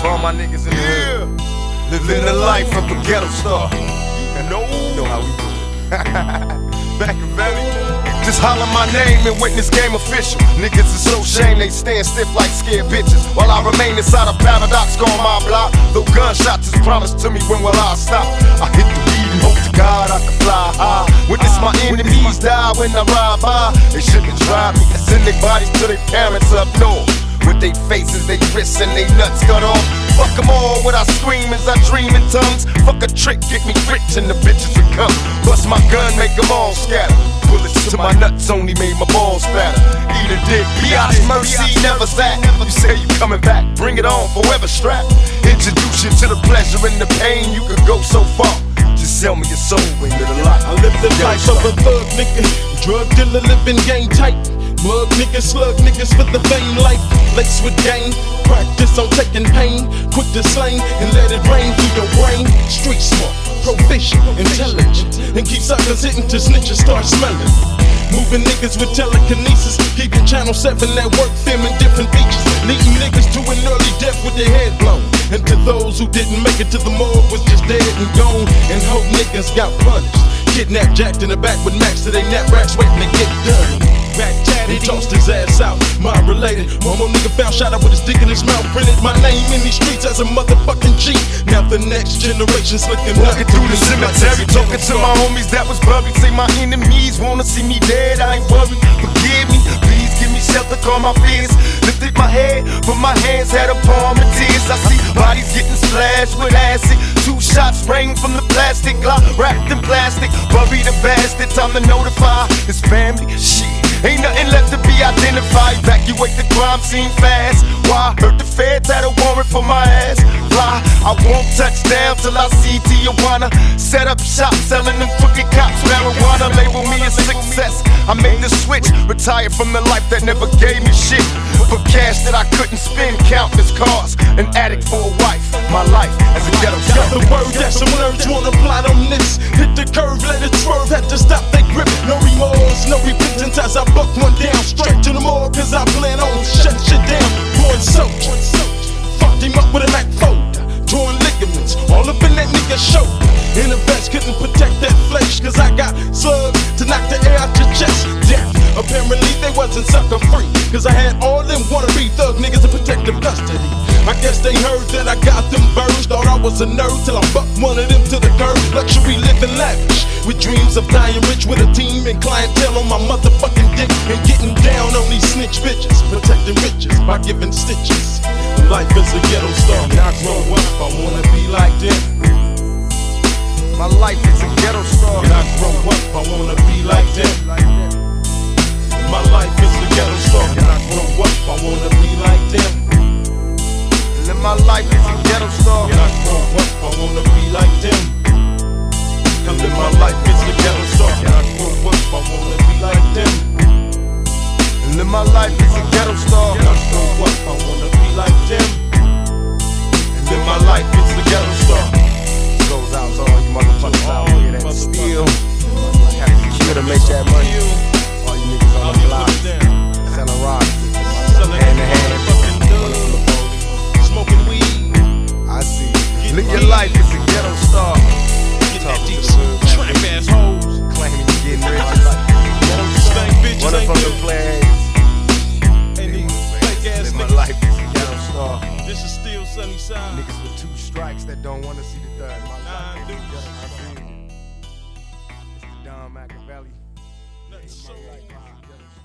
For all my niggas in the hood, living the life of a ghetto star. And you know how we do it. Back in Valley. Just holler my name and witness game official. Niggas is so shame they stand stiff like scared bitches. While I remain inside a paradox on my block. Though gunshots is promised to me, when will I stop? I hit the beat and hope to God I can fly high. Witness my enemies die when I ride by. They shouldn't drive me, I send their bodies to their parents up north. With their faces, they wrists, and they nuts cut off. Fuck them all when I scream as I dream in tongues. Fuck a trick, get me rich and the bitches will come. Bust my gun, make them all scatter. Bullets to my nuts only made my balls fatter. Eat a dick, Biatch mercy, never that. You say you coming back, bring it on, forever strapped. Introduce you to the pleasure and the pain, you could go so far. Just sell me your soul into the light. I live the life of a thug nigga, drug dealer living game tight. Mug niggas, slug niggas for the vain life. Laced with game, practice on taking pain. Quick to slang and let it rain through your brain. Street smart, proficient, intelligent, and keep suckers hitting till snitches start smelling. Moving niggas with telekinesis, keeping channel 7 at work, filming different features. Leading niggas to an early death with their head blown. And to those who didn't make it to the morgue was just dead and gone. And hope niggas got punished. Kidnapped, jacked in the back with max to they nap racks waiting to get done. Back tatted, he tossed his ass out. Mob related. One more nigga found shot out with his dick in his mouth. Printed my name in these streets as a motherfucking G. Now the next generation's looking walking through the cemetery, talking to my homies that was buried. Say my enemies wanna see me dead. I ain't worried. Forgive me, please give me shelter, calm my fears. Lifted my head, but my hands had a palm of tears. I see bodies getting splashed with acid. 2 shots spraying from the plastic, Glock wrapped in plastic. Bury the bastard, time to notify his family. Shit. Ain't nothing left to be identified. Evacuate the crime scene fast. Why? Heard the feds had a warrant for my ass. Fly, I won't touch down till I see Tijuana. Set up shop, selling them crooked cops marijuana. Label me a success. I made the switch, retired from the life that never gave me shit. For cash that I couldn't spend, countless cars. An addict for a wife. My life as a ghetto got the word that some nerds wanna plot on this. Hit the curve, let it swerve, had to stop they grip. No remorse, no repentance as I buck one down. Straight to the morgue, cause I plan on shutting shit down. Born soaked, fucked him up with a Mac folder. Torn ligaments, all up in that nigga's shoulder. In a vest, couldn't protect that flesh, cause I got slugs to knock the air out your chest. Death, apparently they wasn't sucker free, cause I had all them wannabe thug niggas in protective custody. I guess they heard that I got them birds. Thought I was a nerd till I bucked one of them to the curb. Luxury living lavish, with dreams of dying rich, with a team and clientele on my motherfucking dick. And getting down on these snitch bitches, protecting riches by giving stitches. Life is a ghetto star. When I grow up, I wanna be like them. My life is a ghetto star. When I grow up, I wanna be like them. My life is a ghetto star. When I grow up, I wanna be like them. And my life is a ghetto star. When I grow up, I wanna be like them. And then my life is a ghetto star. When I grow up, I wanna be like them. And then my life is a ghetto star. When I grow up, I wanna be like them. And then my life is a ghetto star. Goes out to all you motherfuckers out here that steal. Have to kill to make that money. All you niggas on the block, selling rocks, hand to hand. Smoking weed, I see. Live your life as a ghetto star. getting at these trap ass hoes. Claiming you getting rich. Stank bitches One of ain't them good. plays. And these fake ass Live my niggas. life as a ghetto star. This is still sunny side. Niggas with 2 strikes that don't wanna see the third. My Nah, life is a dude. ghetto star. It's the Don Machiavelli. Nothing so My life is a ghetto star.